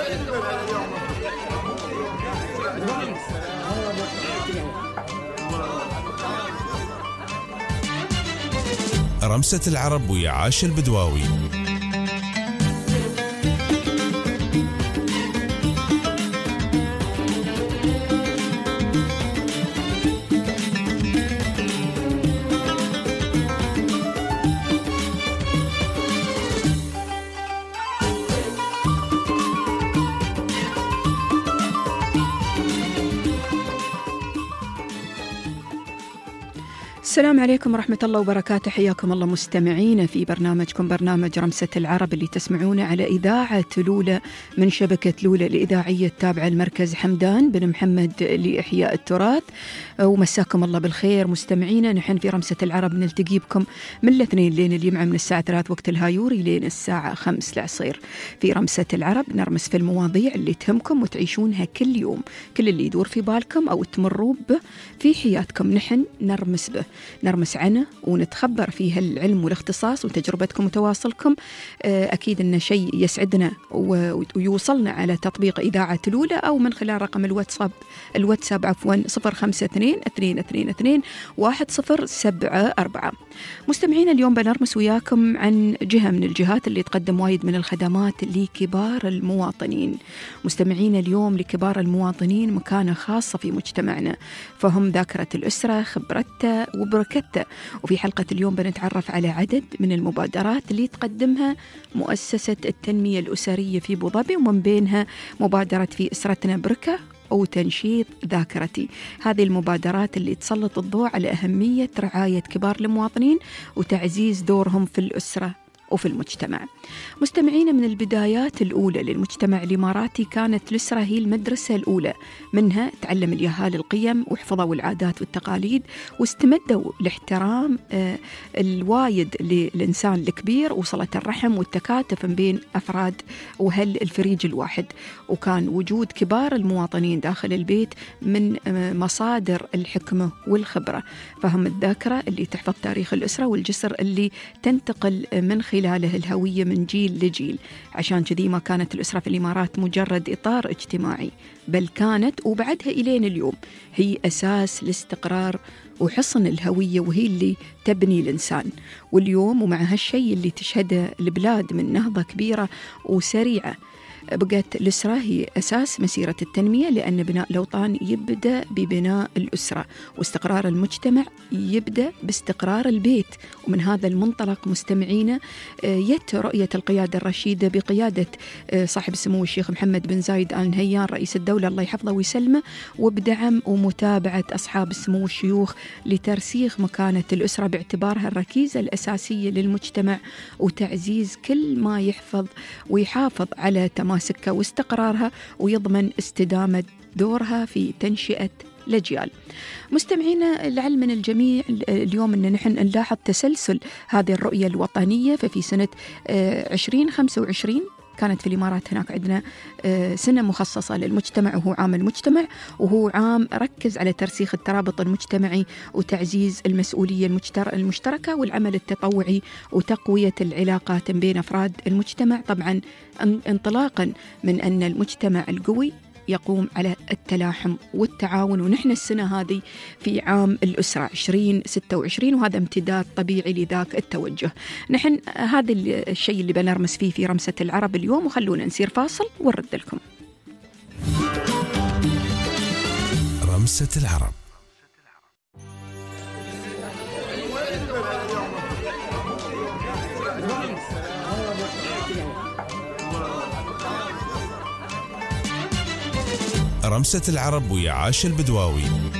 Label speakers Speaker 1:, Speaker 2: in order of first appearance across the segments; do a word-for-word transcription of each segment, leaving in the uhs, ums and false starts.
Speaker 1: رمسة العرب ويا عاش البدواوي.
Speaker 2: السلام عليكم ورحمة الله وبركاته. حياكم الله مستمعين في برنامجكم برنامج رمسة العرب اللي تسمعونه على إذاعة لولة من شبكة لولة الإذاعية التابعة لمركز حمدان بن محمد لإحياء التراث. ومساكم الله بالخير مستمعينا. نحن في رمسة العرب نلتقي بكم من الاثنين لين الجمعة من الساعة ثلاث وقت الهايوري لين الساعة خمس العصير. في رمسة العرب نرمس في المواضيع اللي تهمكم وتعيشونها كل يوم، كل اللي يدور في بالكم أو تمروا به في حياتكم نحن نرمس به، نرمس عنه ونتخبر فيه العلم والاختصاص وتجربتكم وتواصلكم. أكيد أن شيء يسعدنا ويوصلنا على تطبيق إذاعة لولة أو من خلال رقم الواتساب الواتساب عفوا صفر خمسة اثنين اثنين اثنين اثنين واحد صفر سبعة أربعة. مستمعين اليوم بنرمس وياكم عن جهة من الجهات اللي تقدم وايد من الخدمات لكبار المواطنين. مستمعين اليوم لكبار المواطنين مكانة خاصة في مجتمعنا، فهم ذاكرة الأسرة، خبرته وبركته. وفي حلقة اليوم بنتعرف على عدد من المبادرات اللي تقدمها مؤسسة التنمية الأسرية في أبو ظبي، ومن بينها مبادرة في أسرتنا بركة أو تنشيط ذاكرتي. هذه المبادرات اللي تسلط الضوء على أهمية رعاية كبار المواطنين وتعزيز دورهم في الأسرة وفي المجتمع. مستمعين، من البدايات الأولى للمجتمع الإماراتي كانت الأسرة هي المدرسة الأولى، منها تعلم اليهال القيم وحفظوا العادات والتقاليد واستمدوا الاحترام آه الوايد للإنسان الكبير وصلة الرحم والتكاتف بين أفراد وهل الفريج الواحد. وكان وجود كبار المواطنين داخل البيت من آه مصادر الحكمة والخبرة، فهم الذاكرة اللي تحفظ تاريخ الأسرة والجسر اللي تنتقل من خلاله الهوية من جيل لجيل. عشان كذي ما كانت الأسرة في الإمارات مجرد إطار اجتماعي، بل كانت وبعدها إلين اليوم هي أساس الاستقرار وحصن الهوية، وهي اللي تبني الإنسان. واليوم ومع هالشيء اللي تشهده البلاد من نهضة كبيرة وسريعة، بقت الأسرة هي أساس مسيرة التنمية، لأن بناء الأوطان يبدأ ببناء الأسرة، واستقرار المجتمع يبدأ باستقرار البيت. ومن هذا المنطلق مستمعين يت رؤية القيادة الرشيدة بقيادة صاحب السمو الشيخ محمد بن زايد آل نهيان رئيس الدولة الله يحفظه ويسلمه، وبدعم ومتابعة أصحاب السمو الشيوخ لترسيخ مكانة الأسرة باعتبارها الركيزة الأساسية للمجتمع، وتعزيز كل ما يحفظ ويحافظ على تمام سكة واستقرارها ويضمن استدامة دورها في تنشئة الأجيال. مستمعينا، العلم من الجميع اليوم أن نحن نلاحظ تسلسل هذه الرؤية الوطنية. ففي سنة عشرين خمسة وعشرين كانت في الإمارات هناك عندنا سنة مخصصة للمجتمع، وهو عام المجتمع، وهو عام ركز على ترسيخ الترابط المجتمعي وتعزيز المسؤولية المشتركة والعمل التطوعي وتقوية العلاقات بين أفراد المجتمع، طبعا انطلاقا من أن المجتمع القوي يقوم على التلاحم والتعاون. ونحن السنة هذه في عام الأسرة عشرين ستة وعشرين، وهذا امتداد طبيعي لذاك التوجه. نحن هذا الشيء اللي بنرمس فيه في رمسة العرب اليوم، وخلونا نسير فاصل ونرد لكم.
Speaker 1: رمسة العرب. رمسة العرب ويا عاش البدواوي.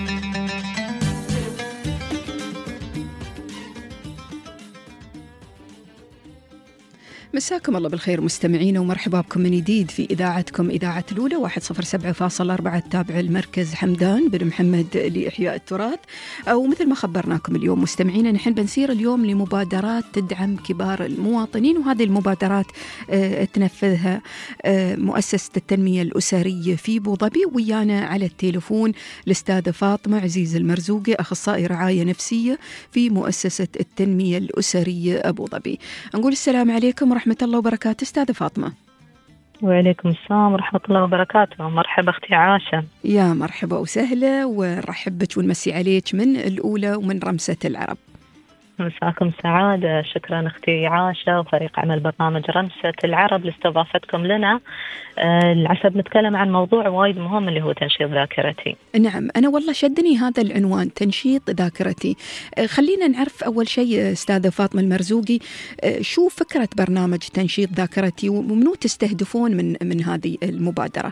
Speaker 2: مساكم الله بالخير مستمعين، ومرحبا بكم من جديد في إذاعتكم إذاعة لولة واحد صفر سبعة فاصل أربعة التابع المركز حمدان بن محمد لإحياء التراث. أو مثل ما خبرناكم اليوم مستمعين، نحن بنسير اليوم لمبادرات تدعم كبار المواطنين، وهذه المبادرات آه تنفذها آه مؤسسة التنمية الأسرية في أبو ظبي. ويانا على التليفون الأستاذة فاطمة عزيز المرزوقي، أخصائي رعاية نفسية في مؤسسة التنمية الأسرية أبو ظبي. نقول السلام عليكم ورحمة الله وبركاته أستاذة فاطمة.
Speaker 3: وعليكم السلام ورحمة الله وبركاته. مرحبا أختي عاشة.
Speaker 2: يا مرحبا وسهلا، ونرحب بك ونمسي عليك من الأولى ومن رمسة العرب.
Speaker 3: مساكم سعادة. شكرا أختي عاشة وفريق عمل برنامج رمسة العرب لاستضافتكم لنا. أه العسب نتكلم عن موضوع وايد مهم اللي هو تنشيط ذاكرتي.
Speaker 2: نعم، أنا والله شدني هذا العنوان، تنشيط ذاكرتي. أه خلينا نعرف أول شيء أستاذة فاطمة المرزوقي، أه شو فكرة برنامج تنشيط ذاكرتي ومنو تستهدفون من من هذه المبادرة؟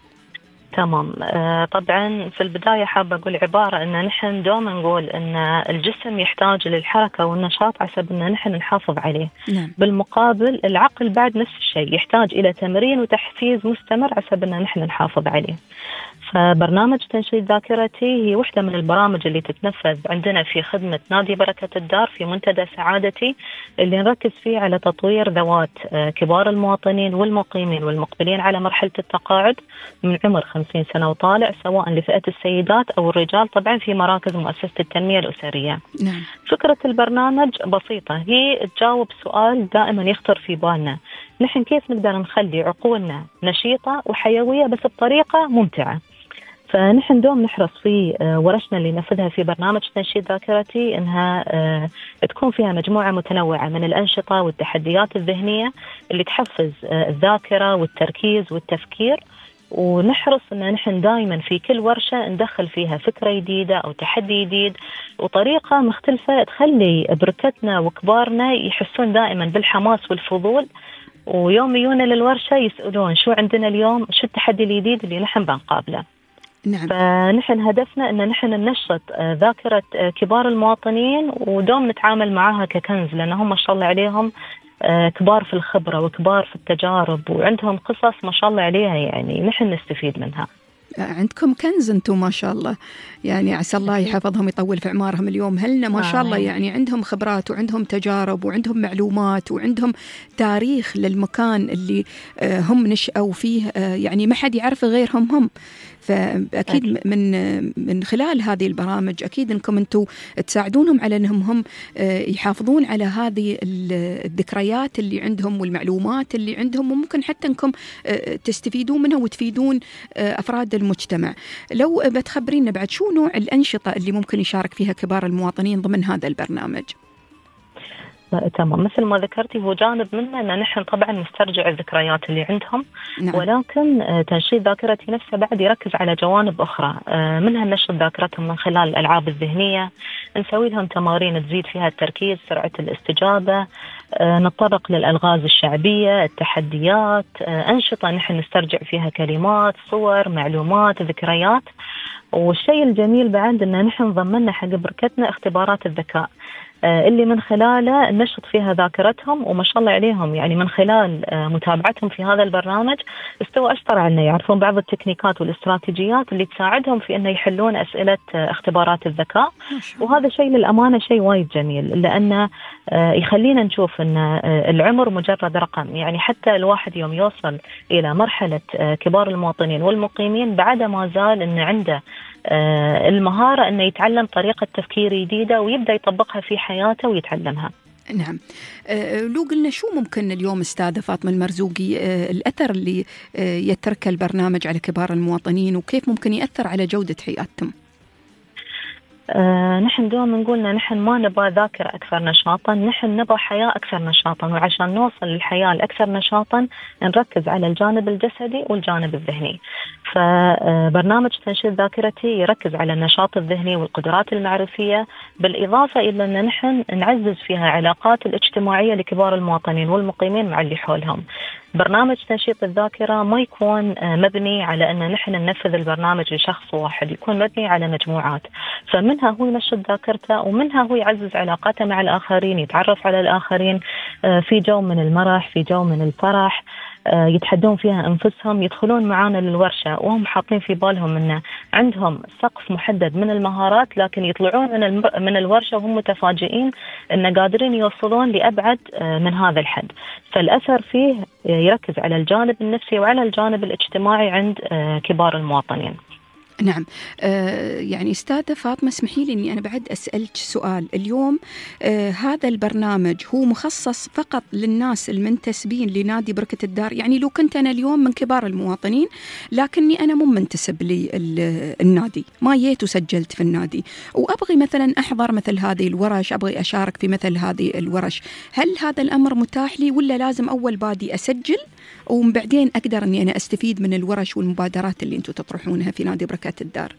Speaker 3: تمام. آه طبعا في البداية حابة أقول عبارة أن نحن دوما نقول أن الجسم يحتاج للحركة والنشاط عشان أن نحن نحافظ عليه.
Speaker 2: نعم.
Speaker 3: بالمقابل العقل بعد نفس الشيء يحتاج إلى تمرين وتحفيز مستمر عشان أن نحن نحافظ عليه. فبرنامج تنشيط ذاكرتي هي واحدة من البرامج اللي تتنفذ عندنا في خدمة نادي بركة الدار في منتدى سعادتي، اللي نركز فيه على تطوير ذوات كبار المواطنين والمقيمين والمقبلين على مرحلة التقاعد من عمر خمسين سنة وطالع، سواء لفئة السيدات أو الرجال، طبعا في مراكز مؤسسة التنمية الأسرية.
Speaker 2: نعم.
Speaker 3: فكرة البرنامج بسيطة، هي تجاوب سؤال دائما يخطر في بالنا، نحن كيف نقدر نخلي عقولنا نشيطة وحيوية بس بطريقة ممتعة. فنحن دوم نحرص في ورشنا اللي نفذها في برنامج تنشيط ذاكرتي إنها تكون فيها مجموعة متنوعة من الأنشطة والتحديات الذهنية اللي تحفز الذاكرة والتركيز والتفكير، ونحرص أن نحن دائما في كل ورشة ندخل فيها فكرة جديدة أو تحدي جديد وطريقة مختلفة تخلي بركتنا وكبارنا يحسون دائما بالحماس والفضول، ويوم يجونا للورشة يسألون شو عندنا اليوم، شو التحدي الجديد اللي نحن بنقابله.
Speaker 2: نعم.
Speaker 3: فنحن هدفنا أن نحن ننشط ذاكرة كبار المواطنين ودوم نتعامل معها ككنز، لأنهم ما شاء الله عليهم كبار في الخبرة وكبار في التجارب وعندهم قصص ما شاء الله عليها، يعني نحن نستفيد منها.
Speaker 2: عندكم كنز انتم ما شاء الله، يعني عسى الله يحفظهم يطول في اعمارهم. اليوم هلنا ما شاء الله يعني عندهم خبرات وعندهم تجارب وعندهم معلومات وعندهم تاريخ للمكان اللي هم نشأوا فيه، يعني ما حد يعرف غيرهم هم. فأكيد من من خلال هذه البرامج أكيد أنكم أنتم تساعدونهم على أنهم هم يحافظون على هذه الذكريات اللي عندهم والمعلومات اللي عندهم، وممكن حتى أنكم تستفيدون منها وتفيدون أفراد المجتمع. لو بتخبرينا بعد شو نوع الأنشطة اللي ممكن يشارك فيها كبار المواطنين ضمن هذا البرنامج؟
Speaker 3: تمام، مثل ما ذكرتي هو جانب منا أن نحن طبعا نسترجع الذكريات اللي عندهم.
Speaker 2: نعم. ولكن
Speaker 3: تنشيط ذاكرتي نفسه بعد يركز على جوانب أخرى، منها نشط ذاكرتهم من خلال الألعاب الذهنية، نسوي لهم تمارين تزيد فيها التركيز، سرعة الاستجابة، نتطرق للألغاز الشعبية، التحديات، أنشطة نحن نسترجع فيها كلمات، صور، معلومات، ذكريات. والشيء الجميل بعد أن نحن ضمننا حق بركتنا اختبارات الذكاء اللي من خلاله نشط فيها ذاكرتهم، وما شاء الله عليهم يعني من خلال متابعتهم في هذا البرنامج استوى أشطر عنا، يعرفون بعض التكنيكات والاستراتيجيات اللي تساعدهم في أنه يحلون أسئلة اختبارات الذكاء. وهذا شيء للأمانة شيء وايد جميل، لأنه يخلينا نشوف أن العمر مجرد رقم، يعني حتى الواحد يوم يوصل إلى مرحلة كبار المواطنين والمقيمين بعد ما زال أن عنده المهارة أنه يتعلم طريقة تفكير جديدة ويبدأ يطبقها في حياته ويتعلمها.
Speaker 2: نعم. أه لو قلنا شو ممكن اليوم أستاذة فاطمة المرزوقي أه الأثر اللي أه يترك البرنامج على كبار المواطنين وكيف ممكن يأثر على جودة حياتهم؟
Speaker 3: آه نحن دوما نقولنا نحن ما نبغى ذاكرة أكثر نشاطا، نحن نبغى حياة أكثر نشاطا، وعشان نوصل للحياة الأكثر نشاطا نركز على الجانب الجسدي والجانب الذهني. فبرنامج تنشيط ذاكرتي يركز على النشاط الذهني والقدرات المعرفية، بالإضافة إلى أن نحن نعزز فيها علاقات الاجتماعية لكبار المواطنين والمقيمين مع اللي حولهم. برنامج تنشيط الذاكرة ما يكون مبني على أن نحن ننفذ البرنامج لشخص واحد، يكون مبني على مجموعات، فمنها هو ينشط ذاكرته ومنها هو يعزز علاقاته مع الآخرين، يتعرف على الآخرين في جو من المرح، في جو من الفرح، يتحدون فيها أنفسهم، يدخلون معانا للورشة وهم حاطين في بالهم أن عندهم سقف محدد من المهارات، لكن يطلعون من الم... من الورشة وهم متفاجئين أن قادرين يوصلون لأبعد من هذا الحد. فالأثر فيه يركز على الجانب النفسي وعلى الجانب الاجتماعي عند كبار المواطنين.
Speaker 2: نعم. آه يعني أستاذة فاطمة اسمحي لي أني أنا بعد أسألك سؤال اليوم. آه هذا البرنامج هو مخصص فقط للناس المنتسبين لنادي بركة الدار؟ يعني لو كنت أنا اليوم من كبار المواطنين لكني أنا مو منتسب للنادي، ما جيت وسجلت في النادي وأبغي مثلا أحضر مثل هذه الورش، أبغي أشارك في مثل هذه الورش، هل هذا الأمر متاح لي ولا لازم أول بادي أسجل ومن بعدين أقدر أني أنا أستفيد من الورش والمبادرات اللي أنتم تطرحونها في نادي بركة الدار؟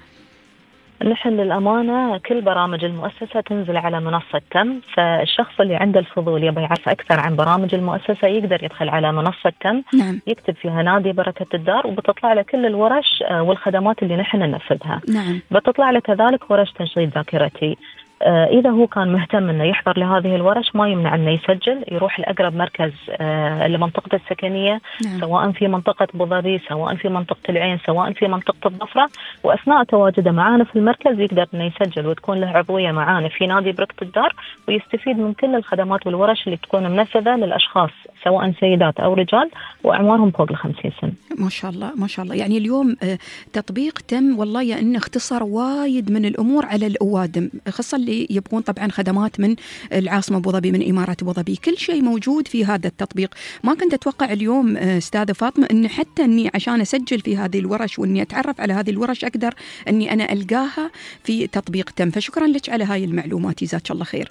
Speaker 3: نحن للأمانة كل برامج المؤسسة تنزل على منصة تم، فالشخص اللي عنده الفضول يبغى يعرف أكثر عن برامج المؤسسة يقدر يدخل على منصة تم.
Speaker 2: نعم.
Speaker 3: يكتب فيها نادي بركة الدار وبتطلع له كل الورش والخدمات اللي نحن ننفذها.
Speaker 2: نعم.
Speaker 3: بتطلع له كذلك ورش تنشيط ذاكرتي. إذا هو كان مهتم إنه يحضر لهذه الورش ما يمنع إنه يسجل، يروح لأقرب مركز لمنطقة السكنية. نعم. سواء في منطقة بوظبي، سواء في منطقة العين، سواء في منطقة الضفرة، وأثناء تواجده معانا في المركز يقدر إنه يسجل وتكون له عضوية معانا في نادي بركة الدار ويستفيد من كل الخدمات والورش اللي تكون منفذة للأشخاص سواء سيدات أو رجال وأعمارهم فوق الخمسين سنة.
Speaker 2: ما شاء الله ما شاء الله. يعني اليوم تطبيق تم والله يا إنه اختصر وايد من الأمور على الأوادم، خاصة اللي يبغون طبعا خدمات من العاصمة أبوظبي، من إمارة أبوظبي، كل شيء موجود في هذا التطبيق. ما كنت أتوقع اليوم أستاذة فاطمة أن حتى أني عشان أسجل في هذه الورش وأني أتعرف على هذه الورش أقدر أني أنا ألقاها في تطبيق تم، فشكرا لك على هاي المعلومات، جزاك الله خير.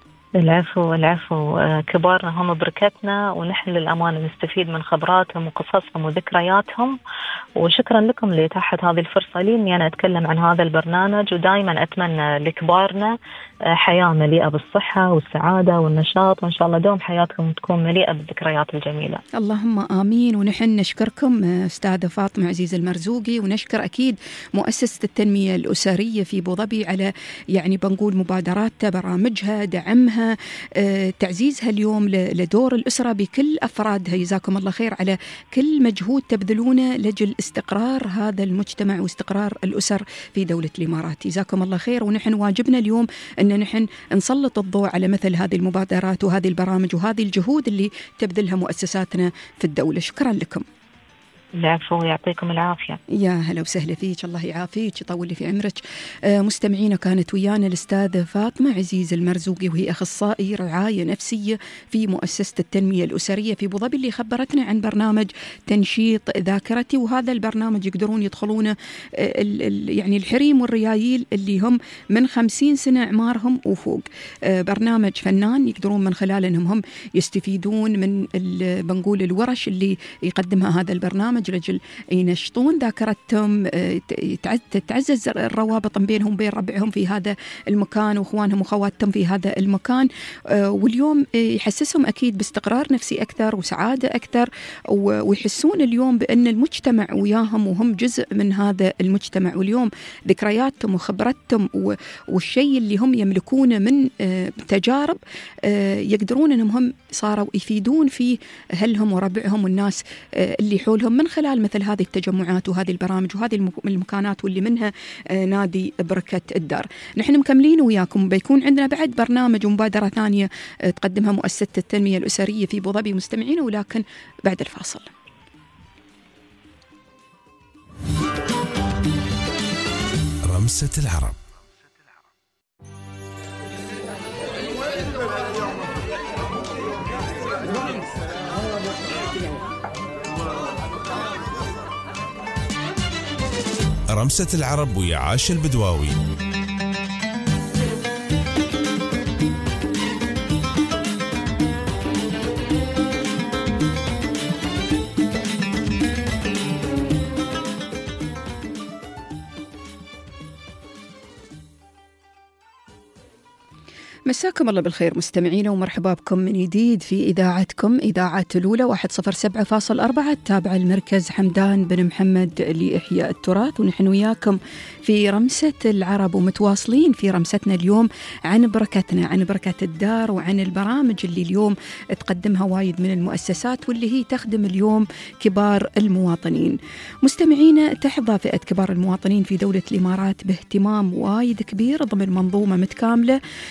Speaker 3: العفو العفو، كبارنا هم بركتنا ونحن للأمانة نستفيد من خبراتهم وقصصهم وذكرياتهم، وشكرا لكم لإتاحة هذه الفرصة لي أني أنا أتكلم عن هذا البرنامج. ودائما أتمنى لكبارنا حياة مليئة بالصحة والسعادة والنشاط، وإن شاء الله دوم حياتكم تكون مليئة بالذكريات الجميلة.
Speaker 2: اللهم آمين. ونحن نشكركم أستاذة فاطمة عزيز المرزوقي، ونشكر أكيد مؤسسة التنمية الأسرية في أبوظبي على يعني بنقول مبادراتها، برامجها، دعمها، تعزيزها اليوم لدور الأسرة بكل أفرادها. جزاكم الله خير على كل مجهود تبذلونه لجل استقرار هذا المجتمع واستقرار الأسر في دولة الإمارات. جزاكم الله خير. ونحن واجبنا اليوم أن نحن نسلط الضوء على مثل هذه المبادرات وهذه البرامج وهذه الجهود اللي تبذلها مؤسساتنا في الدولة. شكرا لكم.
Speaker 3: العفو، يعطيكم العافية.
Speaker 2: يا هلا وسهلا فيك، الله يعافيك يطول في عمرك. آه مستمعينا، كانت ويانا الأستاذة فاطمة عزيز المرزوقي وهي أخصائي رعاية نفسية في مؤسسة التنمية الأسرية في أبوظبي، اللي خبرتنا عن برنامج تنشيط ذاكرتي. وهذا البرنامج يقدرون يدخلونه آه يعني الحريم والريايل اللي هم من خمسين سنة أعمارهم وفوق. آه برنامج فنان يقدرون من خلاله أنهم هم يستفيدون من بنقول الورش اللي يقدمها هذا البرنامج لجل ينشطون ذاكرتهم، تتعزز الروابط بينهم وبين ربعهم في هذا المكان واخوانهم واخواتهم في هذا المكان، واليوم يحسسهم اكيد باستقرار نفسي اكثر وسعاده اكثر، ويحسون اليوم بان المجتمع وياهم وهم جزء من هذا المجتمع. واليوم ذكرياتهم وخبرتهم والشيء اللي هم يملكونه من تجارب يقدرون انهم هم صاروا يفيدون فيه اهلهم وربعهم والناس اللي حولهم من خلال مثل هذه التجمعات وهذه البرامج وهذه المكانات واللي منها نادي بركة الدار. نحن مكملين وياكم، بيكون عندنا بعد برنامج ومبادرة ثانية تقدمها مؤسسة التنمية الأسرية في أبوظبي مستمعين، ولكن بعد الفاصل.
Speaker 1: رمسة العرب. رمسة العرب ويا عاشر البدواوي.
Speaker 2: مساكم الله بالخير مستمعينا، ومرحبا بكم من جديد في إذاعتكم إذاعة الأولى واحد صفر سبعة فاصل أربعة التابعة المركز حمدان بن محمد لإحياء التراث. ونحن وياكم في رمسة العرب ومتواصلين في رمستنا اليوم عن بركتنا، عن بركة الدار، وعن البرامج اللي اليوم تقدمها وايد من المؤسسات واللي هي تخدم اليوم كبار المواطنين. مستمعينا، تحظى فئة كبار المواطنين في دولة الإمارات باهتمام وايد كبير ضمن منظومة متكاملة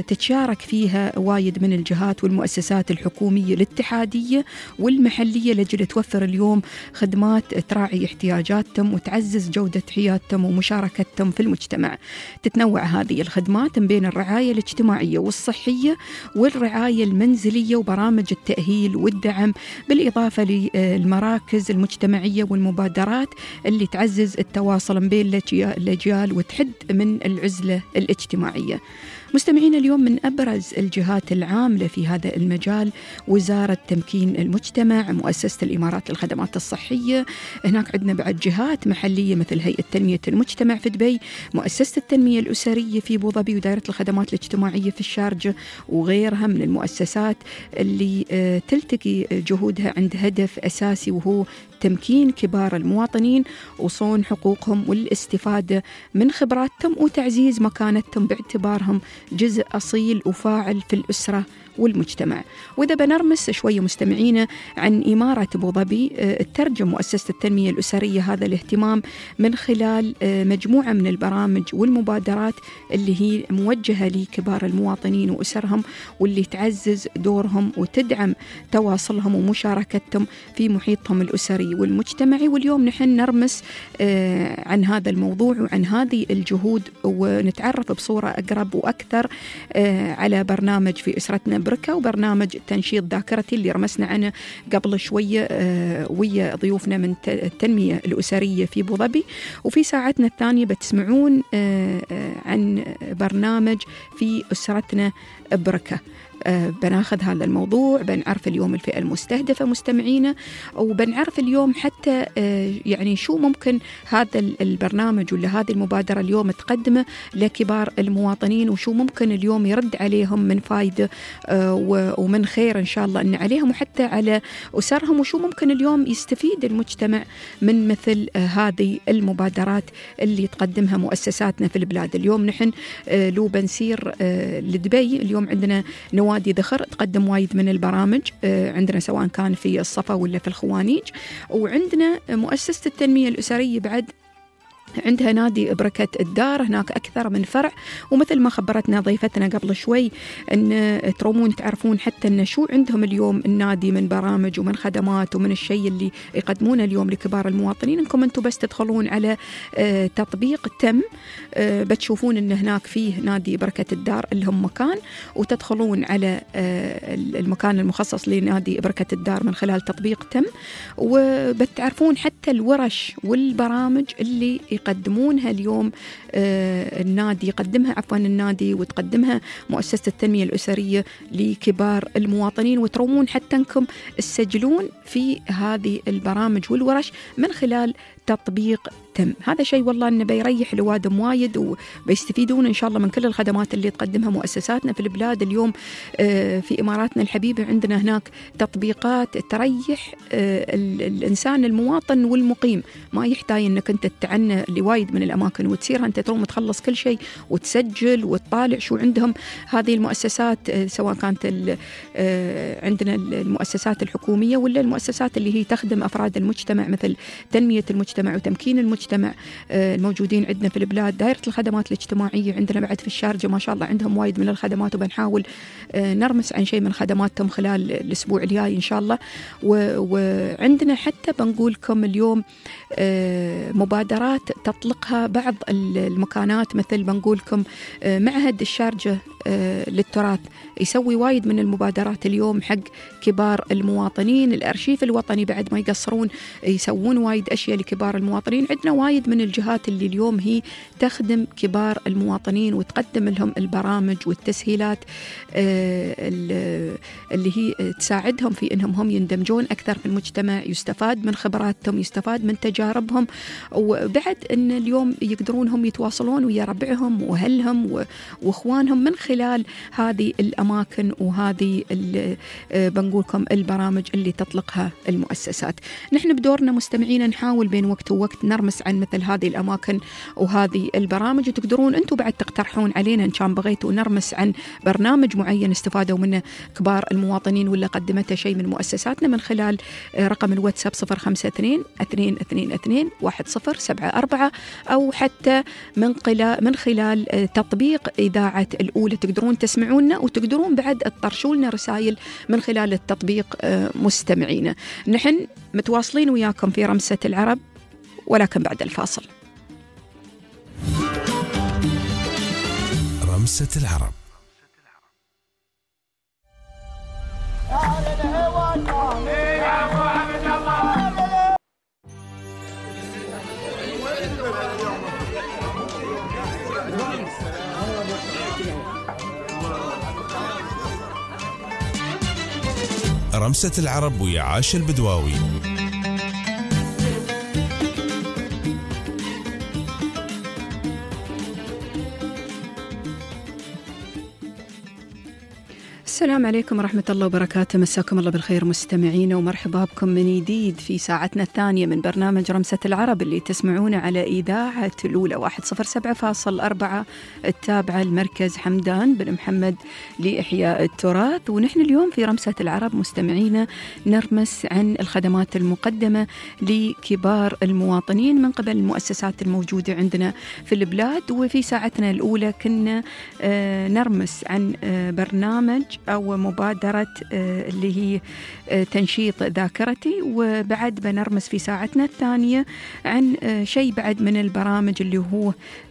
Speaker 2: تتشارك فيها وايد من الجهات والمؤسسات الحكومية الاتحادية والمحلية لجل توفر اليوم خدمات تراعي احتياجاتهم وتعزز جودة حياتهم ومشاركتهم في المجتمع. تتنوع هذه الخدمات بين الرعاية الاجتماعية والصحية والرعاية المنزلية وبرامج التأهيل والدعم، بالإضافة للمراكز المجتمعية والمبادرات اللي تعزز التواصل بين الأجيال وتحد من العزلة الاجتماعية. مستمعين، اليوم من أبرز الجهات العاملة في هذا المجال وزارة تمكين المجتمع، مؤسسة الإمارات للخدمات الصحية، هناك عندنا بعد جهات محلية مثل هيئة تنمية المجتمع في دبي، مؤسسة التنمية الأسرية في أبو ظبي، ودائرة الخدمات الاجتماعية في الشارجة، وغيرها من المؤسسات اللي تلتقي جهودها عند هدف أساسي وهو تمكين كبار المواطنين وصون حقوقهم والاستفادة من خبراتهم وتعزيز مكانتهم باعتبارهم جزء أصيل وفاعل في الأسرة والمجتمع. وإذا بنرمس شوية مستمعينا عن إمارة أبو ظبي، ترجم مؤسسة التنمية الأسرية هذا الاهتمام من خلال مجموعة من البرامج والمبادرات اللي هي موجهة لكبار المواطنين وأسرهم، واللي تعزز دورهم وتدعم تواصلهم ومشاركتهم في محيطهم الأسري والمجتمعي. واليوم نحن نرمس عن هذا الموضوع وعن هذه الجهود ونتعرف بصورة أقرب وأكثر على برنامج في أسرتنا بركة وبرنامج تنشيط ذاكرتي اللي رمسنا عنه قبل شوية ويا ضيوفنا من التنمية الأسرية في أبو ظبي. وفي ساعتنا الثانية بتسمعون عن برنامج في أسرتنا بركة. بناخذ هذا الموضوع، بنعرف اليوم الفئة المستهدفة مستمعينا، وبنعرف اليوم حتى يعني شو ممكن هذا البرنامج ولا هذه المبادرة اليوم تقدمه لكبار المواطنين، وشو ممكن اليوم يرد عليهم من فايدة ومن خير إن شاء الله أن عليهم وحتى على أسرهم، وشو ممكن اليوم يستفيد المجتمع من مثل هذه المبادرات اللي تقدمها مؤسساتنا في البلاد. اليوم نحن لو بنسير لدبي، اليوم عندنا نوادي ذخر تقدم وايد من البرامج، عندنا سواء كان في الصفا ولا في الخوانيج، وعندنا مؤسسة التنمية الأسرية بعد عندها نادي بركة الدار، هناك أكثر من فرع. ومثل ما خبرتنا ضيفتنا قبل شوي أن ترومون تعرفون حتى أن شو عندهم اليوم النادي من برامج ومن خدمات ومن الشيء اللي يقدمونه اليوم لكبار المواطنين. إنكم أنتم بس تدخلون على تطبيق تم بتشوفون أن هناك فيه نادي بركة الدار اللي هم مكان، وتدخلون على المكان المخصص لنادي بركة الدار من خلال تطبيق تم، وبتعرفون حتى الورش والبرامج اللي يقدمونها اليوم آه النادي يقدمها عفوا النادي وتقدمها مؤسسة التنمية الأسرية لكبار المواطنين، وترومون حتى أنكم تسجلون في هذه البرامج والورش من خلال تطبيق تم. هذا شيء والله إنه بيريح الأوادم وايد وبيستفيدون إن شاء الله من كل الخدمات اللي تقدمها مؤسساتنا في البلاد. اليوم في إماراتنا الحبيبة عندنا هناك تطبيقات تريح الإنسان المواطن والمقيم، ما يحتاج إنك أنت تتعنى لوايد من الأماكن وتسير أنت تروم تخلص كل شيء وتسجل وتطالع شو عندهم هذه المؤسسات، سواء كانت عندنا المؤسسات الحكومية ولا المؤسسات اللي هي تخدم أفراد المجتمع مثل تنمية المجتمع وتمكين المجتمع الموجودين عندنا في البلاد. دائرة الخدمات الاجتماعية عندنا بعد في الشارجة ما شاء الله عندهم وايد من الخدمات، وبنحاول نرمس عن شيء من خدماتهم خلال الأسبوع الجاي إن شاء الله. وعندنا حتى بنقولكم اليوم مبادرات تطلقها بعض المكانات، مثل بنقولكم معهد الشارجة للتراث يسوي وايد من المبادرات اليوم حق كبار المواطنين. الأرشيف الوطني بعد ما يقصرون يسوون وايد أشياء لكبار المواطنين. عندنا وايد من الجهات اللي اليوم هي تخدم كبار المواطنين وتقدم لهم البرامج والتسهيلات اللي هي تساعدهم في إنهم هم يندمجون أكثر في المجتمع، يستفاد من خبراتهم، يستفاد من تجاربهم، وبعد إن اليوم يقدرون هم يتواصلون ويا ربعهم وأهلهم وإخوانهم من خلال هذه الأماكن وهذه بنقولكم البرامج اللي تطلقها المؤسسات. نحن بدورنا مستمعين نحاول بين وقت ووقت نرمس عن مثل هذه الأماكن وهذه البرامج، وتقدرون أنتم بعد تقترحون علينا إن كان بغيتوا نرمس عن برنامج معين استفادوا منه كبار المواطنين ولا قدمته شيء من مؤسساتنا من خلال رقم الواتساب صفر خمسة اثنين اثنين اثنين اثنين واحد صفر سبعة أربعة، أو حتى من من خلال تطبيق إذاعة الأولى تقدرون تسمعونا وتقدرون بعد تطرشوا لنا رسائل من خلال التطبيق مستمعينا. نحن متواصلين وياكم في رمسة العرب، ولكن بعد الفاصل.
Speaker 1: رمسة العرب. رمسة العرب ويا عاشر البدواوي.
Speaker 2: السلام عليكم ورحمة الله وبركاته، مساكم الله بالخير مستمعينا، ومرحبا بكم من جديد في ساعتنا الثانية من برنامج رمسة العرب اللي تسمعونه على إذاعة الأولى واحد صفر سبعة فاصل أربعة التابعة المركز حمدان بن محمد لإحياء التراث. ونحن اليوم في رمسة العرب مستمعينا نرمس عن الخدمات المقدمة لكبار المواطنين من قبل المؤسسات الموجودة عندنا في البلاد. وفي ساعتنا الأولى كنا نرمس عن برنامج أو مبادرة اللي هي تنشيط ذاكرتي، وبعد بنرمس في ساعتنا الثانية عن شيء بعد من البرامج اللي هو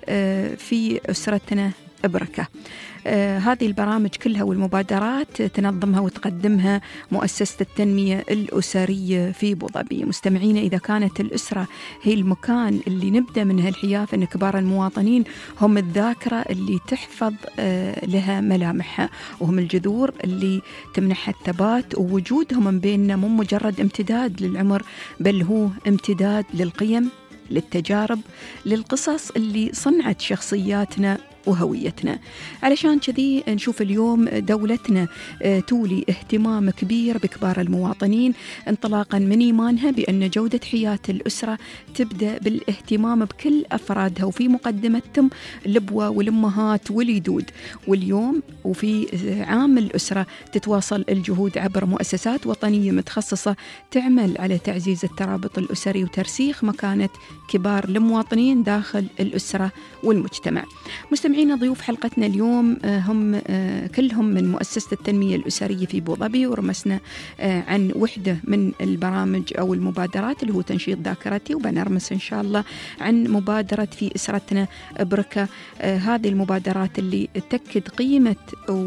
Speaker 2: في أسرتنا بركة. آه هذه البرامج كلها والمبادرات تنظمها وتقدمها مؤسسة التنمية الأسرية في أبو ظبي. مستمعين، إذا كانت الأسرة هي المكان اللي نبدأ منها الحياة، فإن كبار المواطنين هم الذاكرة اللي تحفظ آه لها ملامحها، وهم الجذور اللي تمنحها الثبات، ووجودهم من بيننا مو مجرد امتداد للعمر، بل هو امتداد للقيم، للتجارب، للقصص اللي صنعت شخصياتنا وهويتنا. علشان كذي نشوف اليوم دولتنا تولي اهتمام كبير بكبار المواطنين، انطلاقا من إيمانها بأن جودة حياة الأسرة تبدأ بالاهتمام بكل أفرادها، وفي مقدمتهم الأبوة والأمهات والجدود. واليوم وفي عام الأسرة تتواصل الجهود عبر مؤسسات وطنية متخصصة تعمل على تعزيز الترابط الأسري وترسيخ مكانة كبار المواطنين داخل الأسرة والمجتمع. مستمعين، ضيوف حلقتنا اليوم هم كلهم من مؤسسة التنمية الأسرية في أبو ظبي، ورمسنا عن وحدة من البرامج أو المبادرات اللي هو تنشيط ذاكرتي، وبنرمس إن شاء الله عن مبادرة في أسرتنا بركة. هذه المبادرات اللي تأكد قيمة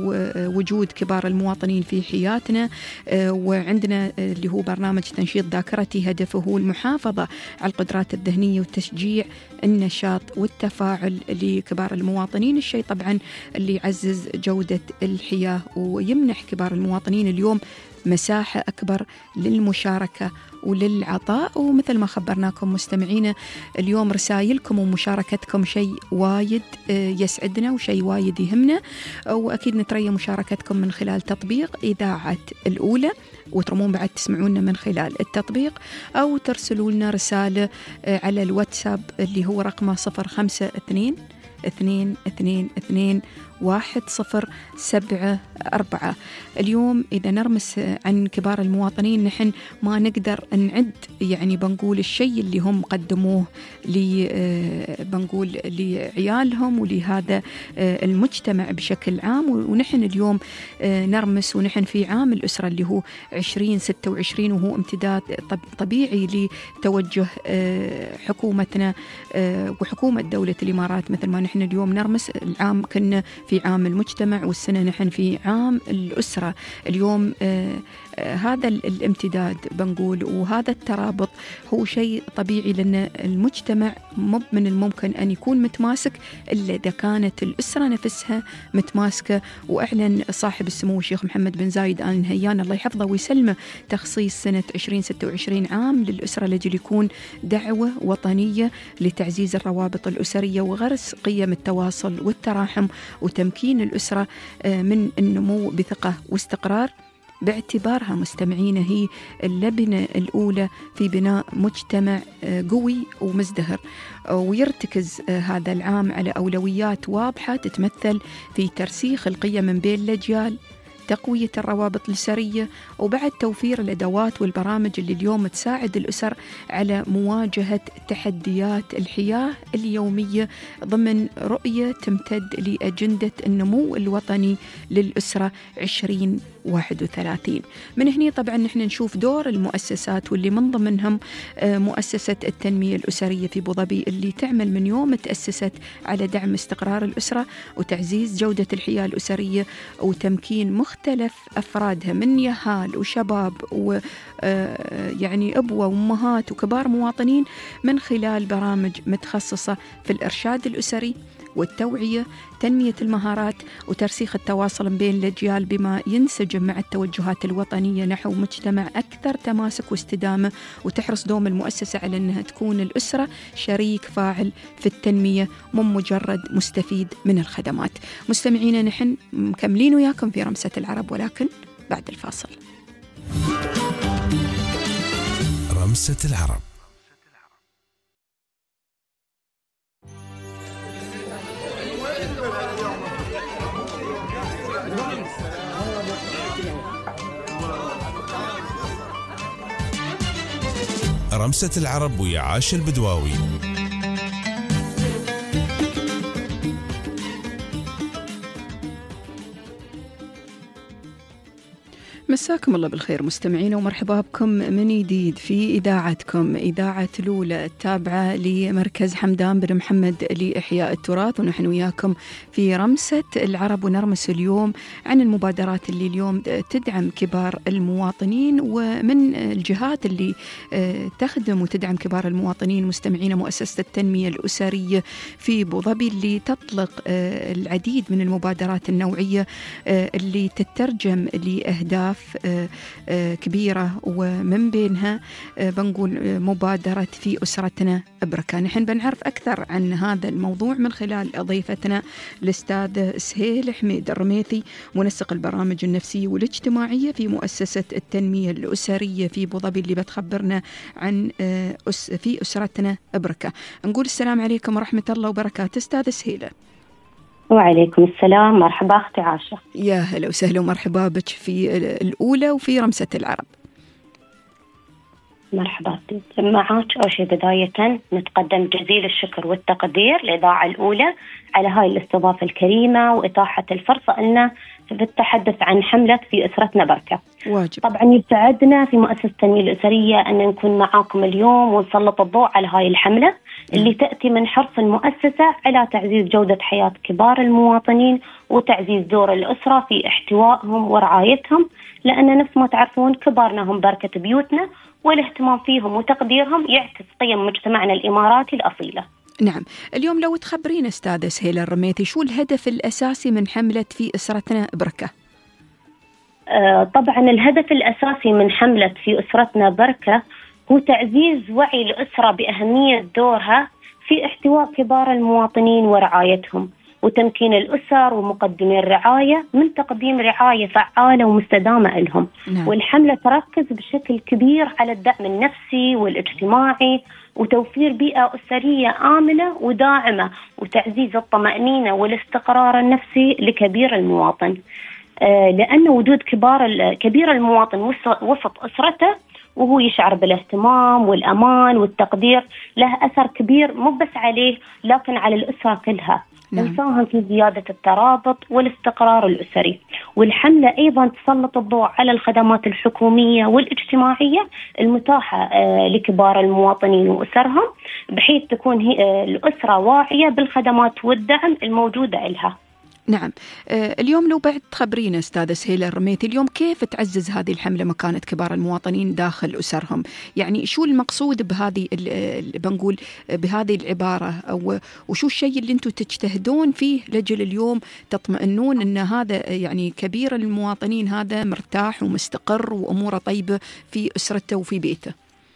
Speaker 2: وجود كبار المواطنين في حياتنا. وعندنا اللي هو برنامج تنشيط ذاكرتي هدفه هو المحافظة على القدرات الذهنية وتشجيع النشاط والتفاعل لكبار المواطنين، الشيء طبعا اللي يعزز جودة الحياة ويمنح كبار المواطنين اليوم مساحة أكبر للمشاركة وللعطاء. ومثل ما خبرناكم مستمعينا اليوم رسائلكم ومشاركتكم شيء وايد يسعدنا وشيء وايد يهمنا، وأكيد نتريى مشاركتكم من خلال تطبيق إذاعة الأولى، وترمون بعد تسمعونا من خلال التطبيق، أو ترسلوا لنا رسالة على الواتساب اللي هو رقمه صفر خمسة اثنين اثنين اثنين اثنين واحد صفر سبعة أربعة. اليوم إذا نرمس عن كبار المواطنين نحن ما نقدر نعد يعني بنقول الشيء اللي هم قدموه لي بنقول لعيالهم ولهذا المجتمع بشكل عام. ونحن اليوم نرمس ونحن في عام الأسرة اللي هو عشرين ستة وعشرين، وهو امتداد طبيعي لتوجه حكومتنا وحكومة دولة الإمارات. مثل ما نحن اليوم نرمس العام كنا في عام المجتمع، والسنة نحن في عام الأسرة. اليوم آه آه هذا الامتداد بنقول وهذا الترابط هو شيء طبيعي، لأن المجتمع مو من الممكن أن يكون متماسك إلا إذا كانت الأسرة نفسها متماسكة. وأعلن صاحب السمو الشيخ محمد بن زايد آل نهيان الله يحفظه ويسلمه تخصيص سنة عشرين ستة وعشرين عام للأسرة لجل يكون دعوة وطنية لتعزيز الروابط الأسرية وغرس قيم التواصل والتراحم وتمكين الأسرة من النمو بثقة واستقرار، باعتبارها مستمعين هي اللبنة الأولى في بناء مجتمع قوي ومزدهر. ويرتكز هذا العام على أولويات واضحة تتمثل في ترسيخ القيم من بين الأجيال، تقوية الروابط الأسرية، وبعد توفير الأدوات والبرامج اللي اليوم تساعد الأسر على مواجهة تحديات الحياة اليومية ضمن رؤية تمتد لأجندة النمو الوطني للأسرة عشرين واحد وثلاثين. من هنا طبعا نحن نشوف دور المؤسسات، واللي من ضمنهم مؤسسة التنمية الأسرية في أبوظبي اللي تعمل من يوم تأسست على دعم استقرار الأسرة وتعزيز جودة الحياة الأسرية وتمكين مختلف أفرادها من يهال وشباب ويعني أبوة وأمهات وكبار مواطنين من خلال برامج متخصصة في الإرشاد الأسري والتوعية، تنمية المهارات وترسيخ التواصل بين الأجيال، بما ينسجم مع التوجهات الوطنية نحو مجتمع أكثر تماسك واستدامة. وتحرص دوم المؤسسة على أنها تكون الأسرة شريك فاعل في التنمية مو مجرد مستفيد من الخدمات. مستمعينا نحن مكملين وياكم في رمسة العرب، ولكن بعد الفاصل.
Speaker 1: رمسة العرب. رمسة العرب ويا عاش البدواوي.
Speaker 2: مساكم الله بالخير مستمعينا، ومرحبا بكم من جديد في إذاعتكم إذاعة لولا التابعة لمركز حمدان بن محمد لإحياء التراث. ونحن وياكم في رمسة العرب، ونرمس اليوم عن المبادرات اللي اليوم تدعم كبار المواطنين، ومن الجهات اللي تخدم وتدعم كبار المواطنين مستمعينا مؤسسة التنمية الأسرية في أبوظبي اللي تطلق العديد من المبادرات النوعية اللي تترجم لأهداف كبيرة، ومن بينها بنقول مبادرة في أسرتنا بركة. نحن بنعرف أكثر عن هذا الموضوع من خلال ضيفتنا الأستاذ سهيل حميد الرميثي، منسق البرامج النفسية والاجتماعية في مؤسسة التنمية الأسرية في أبوظبي، اللي بتخبرنا عن في أسرتنا بركة. نقول السلام عليكم ورحمة الله وبركاته أستاذ سهيلة.
Speaker 4: وعليكم السلام، مرحبا أختي عاشة.
Speaker 2: يا هلا وسهلا ومرحبا بك في الأولى وفي رمسة العرب.
Speaker 4: مرحبا معك. أول شيء بداية نتقدم جزيل الشكر والتقدير للإذاعة الأولى على هاي الاستضافة الكريمة وإتاحة الفرصة لنا في التحدث عن حملة في أسرتنا بركة.
Speaker 2: واجب.
Speaker 4: طبعا يسعدنا في مؤسسة التنمية الأسرية أن نكون معاكم اليوم ونسلط الضوء على هاي الحملة اللي تأتي من حرص المؤسسة على تعزيز جودة حياة كبار المواطنين وتعزيز دور الأسرة في احتوائهم ورعايتهم، لأن نفس ما تعرفون كبارنا هم بركة بيوتنا، والاهتمام فيهم وتقديرهم يعكس قيم مجتمعنا الإماراتي الأصيلة.
Speaker 2: نعم، اليوم لو تخبرين أستاذة سهيلة الرميثي شو الهدف الأساسي من حملة في أسرتنا بركة؟
Speaker 4: آه طبعا الهدف الأساسي من حملة في أسرتنا بركة هو تعزيز وعي الأسرة بأهمية دورها في احتواء كبار المواطنين ورعايتهم، وتمكين الأسر ومقدمي الرعاية من تقديم رعاية فعالة ومستدامة لهم. نعم. والحملة تركز بشكل كبير على الدعم النفسي والاجتماعي وتوفير بيئة أسرية آمنة وداعمة وتعزيز الطمأنينة والاستقرار النفسي لكبير المواطن، آه لأن وجود كبار كبير المواطن وسط أسرته وهو يشعر بالاهتمام والأمان والتقدير له أثر كبير مو بس عليه لكن على الأسرة كلها. نعم. يساهم في زيادة الترابط والاستقرار الأسري. والحملة أيضا تسلط الضوء على الخدمات الحكومية والاجتماعية المتاحة آه لكبار المواطنين وأسرهم، بحيث تكون آه الأسرة واعية بالخدمات والدعم الموجودة لها.
Speaker 2: نعم. آه اليوم لو بعد تخبرينا أستاذة سهيلة الرميثي اليوم كيف تعزز هذه الحملة مكانة كبار المواطنين داخل أسرهم؟ يعني شو المقصود بهذه بنقول بهذه العبارة، أو وشو الشيء اللي أنتم تجتهدون فيه لجل اليوم تطمئنون أن هذا يعني كبير المواطنين هذا مرتاح ومستقر وأموره طيبة في أسرته وفي بيته؟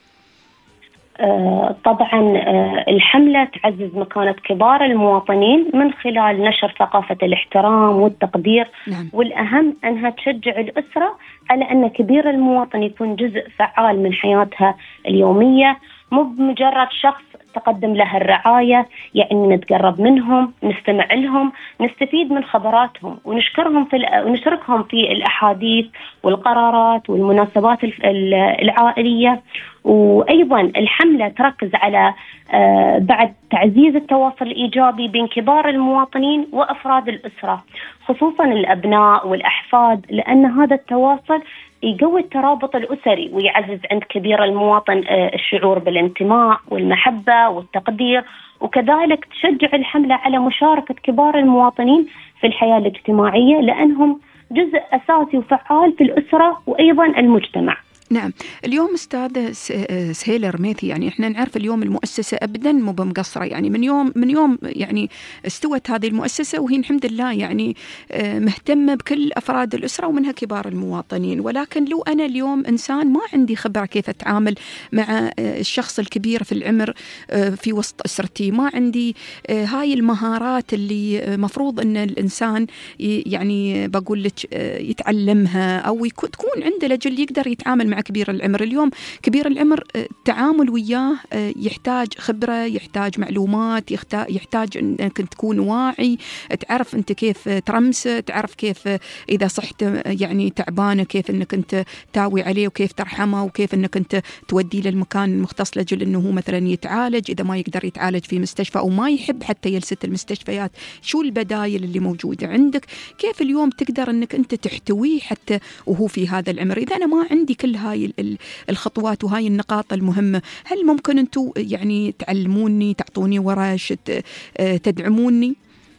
Speaker 4: آه طبعا آه الحملة تعزز مكانة كبار المواطنين من خلال نشر ثقافة الاحترام والتقدير. نعم. والأهم أنها تشجع الأسرة على أن كبير المواطن يكون جزء فعال من حياتها اليومية، مو بمجرد شخص تقدم له الرعاية، يعني نتقرب منهم، نستمع لهم، نستفيد من خبراتهم، ونشكرهم في ونشاركهم في الأحاديث والقرارات والمناسبات العائلية. وأيضا الحملة تركز على بعد تعزيز التواصل الإيجابي بين كبار المواطنين وأفراد الأسرة، خصوصا الأبناء والأحفاد، لأن هذا التواصل يقوي الترابط الأسري ويعزز عند كبير المواطن الشعور بالانتماء والمحبة والتقدير، وكذلك تشجع الحملة على مشاركة كبار المواطنين في الحياة الاجتماعية، لأنهم جزء أساسي وفعال في الأسرة وأيضا المجتمع.
Speaker 2: نعم. اليوم أستاذ سهيلة رميثي، يعني إحنا نعرف اليوم المؤسسة أبدا مو بمقصرة، يعني من يوم من يوم يعني استوت هذه المؤسسة وهي الحمد لله يعني مهتمة بكل أفراد الأسرة ومنها كبار المواطنين. ولكن لو أنا اليوم إنسان ما عندي خبرة كيف أتعامل مع الشخص الكبير في العمر في وسط أسرتي، ما عندي هاي المهارات اللي مفروض أن الإنسان يعني بقول لك يتعلمها أو تكون عنده لجل يقدر يتعامل مع كبير العمر. اليوم كبير العمر التعامل وياه يحتاج خبرة، يحتاج معلومات، يحتاج أنك تكون واعي، تعرف أنت كيف ترمسه، تعرف كيف إذا صحت يعني تعبانة كيف أنك أنت تاوي عليه، وكيف ترحمه، وكيف أنك أنت توديه للمكان المختص لجل أنه هو مثلا يتعالج إذا ما يقدر يتعالج في مستشفى أو ما يحب حتى يلست المستشفيات. شو البدايل اللي موجودة عندك؟ كيف اليوم تقدر أنك أنت تحتويه حتى وهو في هذا العمر؟ إذا أنا ما عندي كل هاي الخطوات وهاي النقاط المهمة، هل ممكن أنتوا يعني تعلموني، تعطوني ورش، تدعموني؟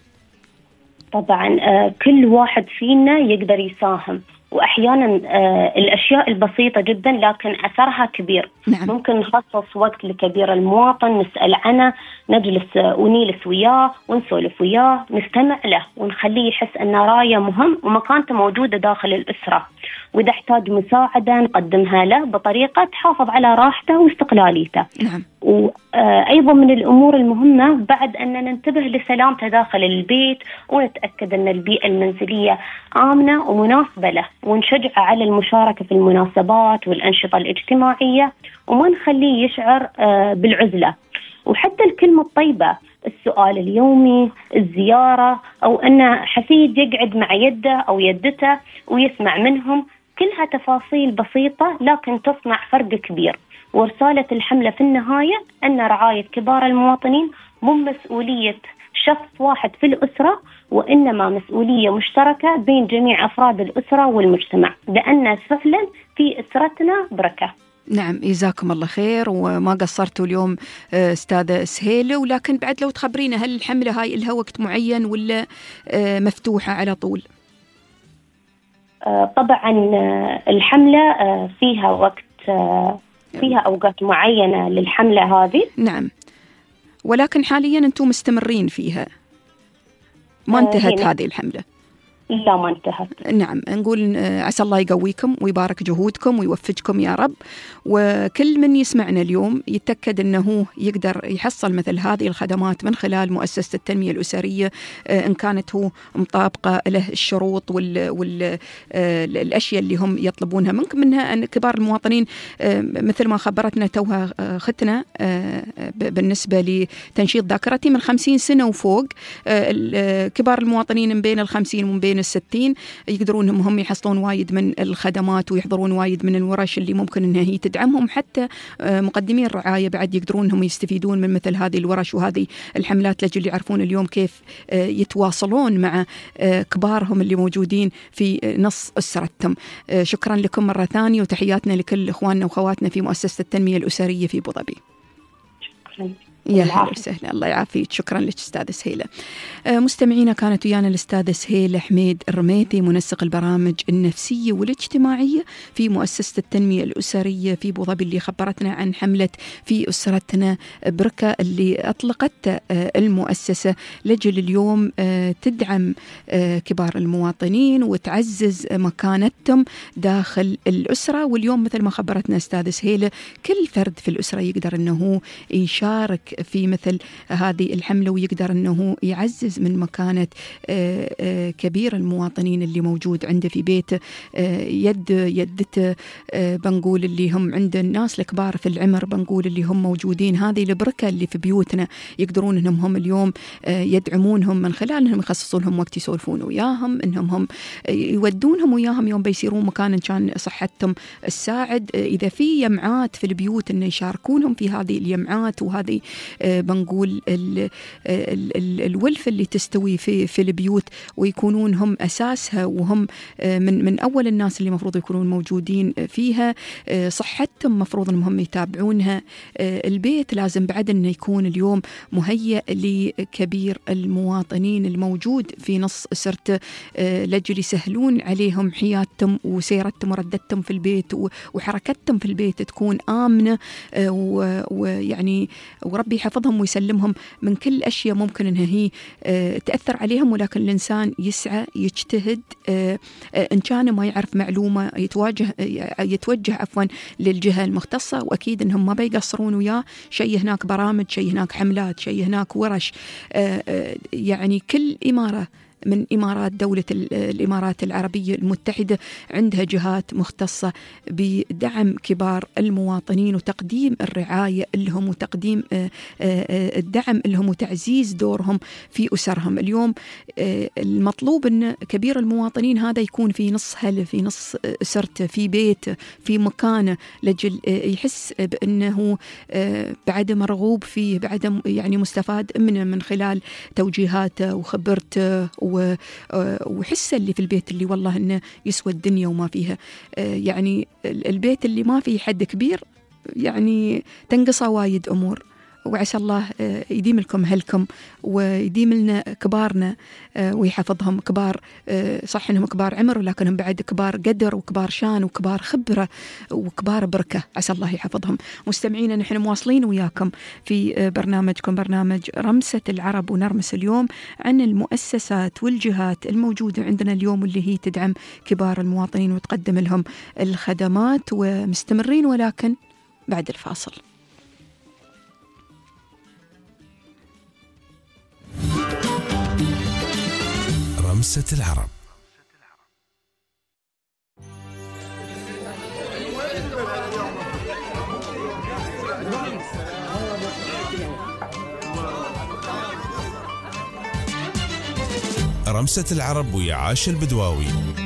Speaker 4: طبعا كل واحد فينا يقدر يساهم، وأحيانا الأشياء البسيطة جدا لكن أثرها كبير.
Speaker 2: نعم.
Speaker 4: ممكن نخصص وقت لكبير المواطن، نسأل عنه، نجلس ونيلس وياه ونسولف وياه، نستمع له ونخليه يحس أن رايه مهم ومكانته موجودة داخل الأسرة، وإذا احتاج مساعدة نقدمها له بطريقة تحافظ على راحته واستقلاليته.
Speaker 2: نعم.
Speaker 4: وأيضا من الأمور المهمة بعد أن ننتبه لسلامته داخل البيت، ونتأكد أن البيئة المنزلية آمنة ومناسبة له، ونشجعه على المشاركة في المناسبات والأنشطة الاجتماعية، وما نخليه يشعر بالعزلة. وحتى الكلمة الطيبة، السؤال اليومي، الزيارة، أو أن حفيد يقعد مع يده أو يدته ويسمع منهم، كلها تفاصيل بسيطة لكن تصنع فرق كبير. ورسالة الحملة في النهاية أن رعاية كبار المواطنين مو مسؤولية شخص واحد في الأسرة، وإنما مسؤولية مشتركة بين جميع أفراد الأسرة والمجتمع، لأن فعلا في أسرتنا بركة.
Speaker 2: نعم، جزاكم الله خير، وما قصرتوا اليوم أستاذة سهيلة. ولكن بعد لو تخبرينا، هل الحملة هاي لها وقت معين ولا مفتوحة على طول؟
Speaker 4: طبعا الحملة فيها وقت، فيها أوقات معينة للحملة هذه.
Speaker 2: نعم، ولكن حاليا أنتم مستمرين فيها، ما انتهت آه هذه الحملة؟
Speaker 4: لا، ما انتهت.
Speaker 2: نعم، نقول عسى الله يقويكم ويبارك جهودكم ويوفقكم يا رب، وكل من يسمعنا اليوم يتأكد أنه يقدر يحصل مثل هذه الخدمات من خلال مؤسسة التنمية الأسرية، إن كانت هو مطابقة له الشروط والأشياء اللي هم يطلبونها منكم. منها أن كبار المواطنين مثل ما خبرتنا توها ختنا بالنسبة لتنشيط ذاكرتي من خمسين سنة وفوق، كبار المواطنين من بين الخمسين ومن بين الستين يقدرون هم يحصلون وايد من الخدمات ويحضرون وايد من الورش اللي ممكن انها هي تدعمهم. حتى مقدمين الرعاية بعد يقدرون هم يستفيدون من مثل هذه الورش وهذه الحملات لجل يعرفون اليوم كيف يتواصلون مع كبارهم اللي موجودين في نص أسرتهم. شكرا لكم مرة ثانية، وتحياتنا لكل إخواننا وخواتنا في مؤسسة التنمية الأسرية في أبو ظبي.
Speaker 4: شكرا.
Speaker 2: يا هلا وسهلا، الله يعافيك. شكرا لك أستاذة سهيلة. مستمعينا، كانت ويانا الأستاذة سهيلة حميد الرميثي، منسق البرامج النفسية والاجتماعية في مؤسسة التنمية الأسرية في أبو ظبي، اللي خبرتنا عن حملة في أسرتنا بركة اللي أطلقت المؤسسة لجل اليوم تدعم كبار المواطنين وتعزز مكانتهم داخل الأسرة. واليوم مثل ما خبرتنا أستاذة سهيلة، كل فرد في الأسرة يقدر أنه يشارك يشارك في مثل هذه الحملة ويقدر أنه يعزز من مكانة كبير المواطنين اللي موجود عنده في بيته، يد يدته بنقول اللي هم عند الناس الكبار في العمر، بنقول اللي هم موجودين، هذه البركة اللي في بيوتنا يقدرون أنهم هم اليوم يدعمونهم من خلال أنهم يخصصون لهم وقت يسولفون وياهم، أنهم هم يودونهم وياهم يوم بيصيرون مكان كان صحتهم الساعد. إذا في يمعات في البيوت أن يشاركونهم في هذه اليمعات، وهذه بنقول ال ال ال الولف اللي تستوي في في البيوت، ويكونون هم أساسها وهم من من أول الناس اللي مفروض يكونون موجودين فيها. صحتهم مفروض أنهم هم يتابعونها. البيت لازم بعد أنه يكون اليوم مهيأ لكبير المواطنين الموجود في نص أسرته، لأجل يسهلون عليهم حياتهم وسيرتهم وردتهم في البيت وحركتهم في البيت تكون آمنة، ويعني وربي يحفظهم ويسلمهم من كل أشياء ممكن أنها هي تأثر عليهم. ولكن الإنسان يسعى يجتهد، إن كان ما يعرف معلومة يتواجه يتوجه عفوا للجهة المختصة، وأكيد أنهم ما بيقصرون وياه. شيء هناك برامج، شيء هناك حملات، شيء هناك ورش. يعني كل إمارة من إمارات دولة الإمارات العربية المتحدة عندها جهات مختصة بدعم كبار المواطنين وتقديم الرعاية لهم وتقديم الدعم لهم وتعزيز دورهم في أسرهم. اليوم المطلوب أن كبير المواطنين هذا يكون في نص هل في نص أسرته، في بيته، في مكانه، لجل يحس بأنه بعد مرغوب فيه، بعد يعني مستفاد منه من خلال توجيهاته وخبرته وحسه اللي في البيت اللي والله إنه يسوى الدنيا وما فيها. يعني البيت اللي ما فيه حد كبير يعني تنقصه وايد أمور. وعسى الله يديم لكم هلكم ويديم لنا كبارنا ويحفظهم. كبار صح إنهم كبار عمر، ولكنهم بعد كبار قدر وكبار شان وكبار خبرة وكبار بركة، عسى الله يحفظهم. مستمعينا نحن مواصلين وياكم في برنامجكم برنامج رمسة العرب، ونرمس اليوم عن المؤسسات والجهات الموجودة عندنا اليوم اللي هي تدعم كبار المواطنين وتقدم لهم الخدمات. ومستمرين ولكن بعد الفاصل.
Speaker 1: رمسة العرب. رمسة العرب ويا عاش البدواوي.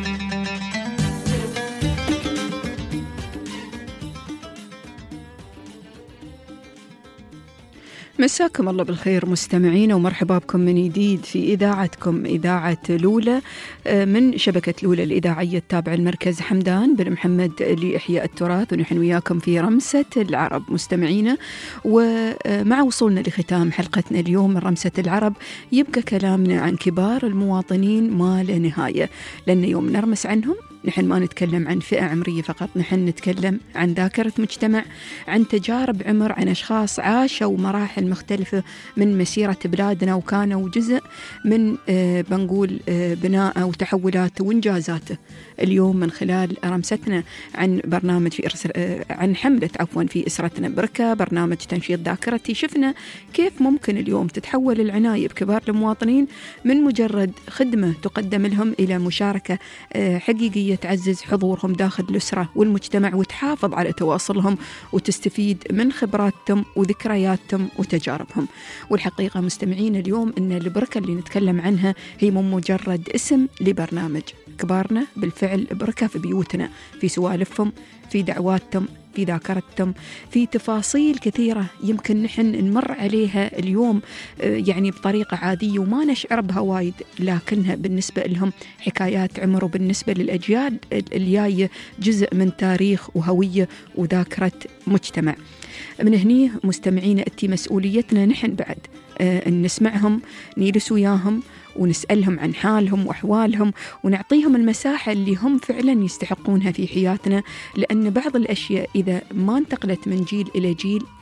Speaker 2: مساكم الله بالخير مستمعين، ومرحبا بكم من جديد في إذاعتكم إذاعة لولة من شبكة لولة الإذاعية التابعة المركز حمدان بن محمد لإحياء التراث، ونحن وياكم في رمسة العرب مستمعينا. ومع وصولنا لختام حلقتنا اليوم من رمسة العرب يبقى كلامنا عن كبار المواطنين ما لا نهاية، لأن يوم نرمس عنهم نحن ما نتكلم عن فئة عمرية فقط، نحن نتكلم عن ذاكرة مجتمع، عن تجارب عمر، عن أشخاص عاشوا مراحل مختلفة من مسيرة بلادنا وكانوا جزء من آه بنقول آه بناءه وتحولاته وإنجازاته. اليوم من خلال رمستنا عن برنامج في إرس... آه عن حملة عفوا في أسرتنا بركة، برنامج تنشيط ذاكرتي، شفنا كيف ممكن اليوم تتحول العناية بكبار المواطنين من مجرد خدمة تقدم لهم إلى مشاركة آه حقيقية تعزز حضورهم داخل الأسرة والمجتمع وتحافظ على تواصلهم وتستفيد من خبراتهم وذكرياتهم وتجاربهم. والحقيقة مستمعين اليوم أن البركة اللي نتكلم عنها هي مو مجرد اسم لبرنامج. كبارنا بالفعل بركة في بيوتنا، في سوالفهم، في دعواتهم، في ذاكرتهم، في تفاصيل كثيرة يمكن نحن نمر عليها اليوم يعني بطريقة عادية وما نشعر بها وايد، لكنها بالنسبة لهم حكايات عمر، وبالنسبة للأجيال الجاية جزء من تاريخ وهوية وذاكرة مجتمع. من هني مستمعين أتي مسؤوليتنا نحن بعد أن نسمعهم، نجلس وياهم ونسألهم عن حالهم وأحوالهم، ونعطيهم المساحة اللي هم فعلا يستحقونها في حياتنا، لأن بعض الأشياء إذا ما انتقلت من جيل إلى جيل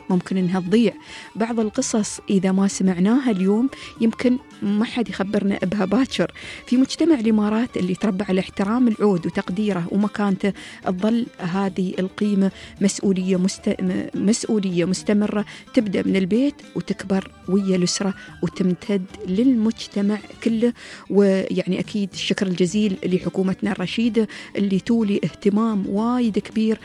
Speaker 2: ممكن إنها تضيع. بعض القصص إذا ما سمعناها اليوم يمكن ما حد يخبرنا بها باكر. في مجتمع الإمارات اللي تربى على احترام العود وتقديره ومكانته، تظل هذه القيمة مسؤولية مست... مسؤولية مستمرة تبدأ من البيت وتكبر ويا الأسرة وتمتد للمجتمع كله. ويعني أكيد الشكر الجزيل لحكومتنا الرشيدة اللي تولي اهتمام وايد كبير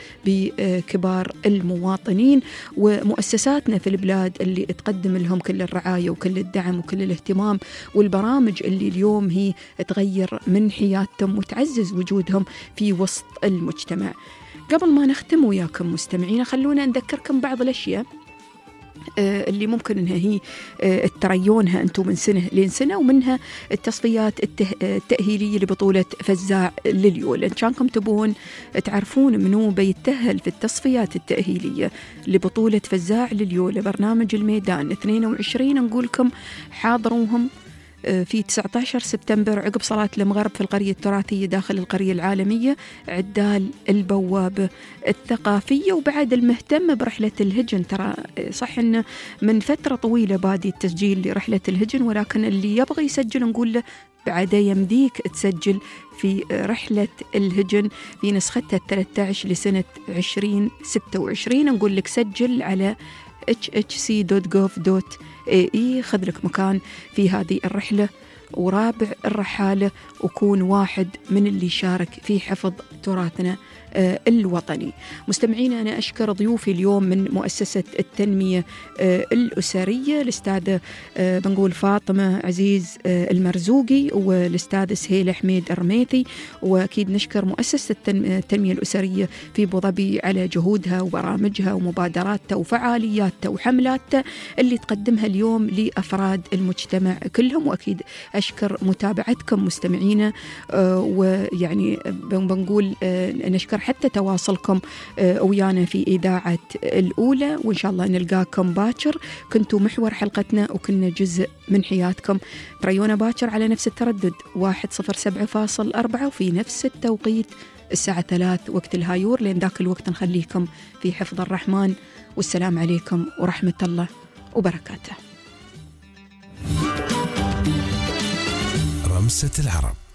Speaker 2: بكبار المواطنين، ومؤسساتنا في البلاد اللي تقدم لهم كل الرعاية وكل الدعم وكل الاهتمام، والبرامج اللي اليوم هي تغير من حياتهم وتعزز وجودهم في وسط المجتمع. قبل ما نختم وياكم مستمعين، خلونا نذكركم بعض الأشياء اللي ممكن انها هي تريونها انتم من سنه لين سنه، ومنها التصفيات التأهيليه لبطوله فزاع لليول. ان كانكم تبون تعرفون منو بيتأهل في التصفيات التأهيليه لبطوله فزاع لليول برنامج الميدان اثنين وعشرين، نقول لكم حاضروهم في تسعة عشر سبتمبر عقب صلاة المغرب في القرية التراثية داخل القرية العالمية عدال البوابة الثقافية. وبعد المهتم برحلة الهجن، ترى صح إنه من فترة طويلة بادي التسجيل لرحلة الهجن، ولكن اللي يبغى يسجل نقول له بعد يمديك تسجل في رحلة الهجن في نسختها الثلاثة عشر لسنة عشرين ستة وعشرين. نقول لك سجل على إتش إتش سي دوت جوف دوت إيه إي، خذ لك مكان في هذه الرحلة ورابع الرحالة، وكون واحد من اللي شارك في حفظ تراثنا آه الوطني. مستمعين، أنا أشكر ضيوفي اليوم من مؤسسة التنمية آه الأسرية، الأستاذة آه بنقول فاطمة عزيز آه المرزوقي والأستاذ سهيل حميد الرميثي، وأكيد نشكر مؤسسة التنمية الأسرية في أبو ظبي على جهودها وبرامجها ومبادراتها وفعالياتها وحملاتها اللي تقدمها اليوم لأفراد المجتمع كلهم. وأكيد أشكر متابعتكم مستمعينا، آه ويعني بنقول آه نشكر حتى تواصلكم ويانا في إذاعة الأولى، وإن شاء الله نلقاكم باكر. كنتوا محور حلقتنا وكنا جزء من حياتكم. تريونا باكر على نفس التردد واحد صفر سبعة فاصل أربعة وفي نفس التوقيت الساعة ثلاث وقت الهايور. لين ذاك الوقت نخليكم في حفظ الرحمن، والسلام عليكم ورحمة الله وبركاته.
Speaker 1: رمسة العرب.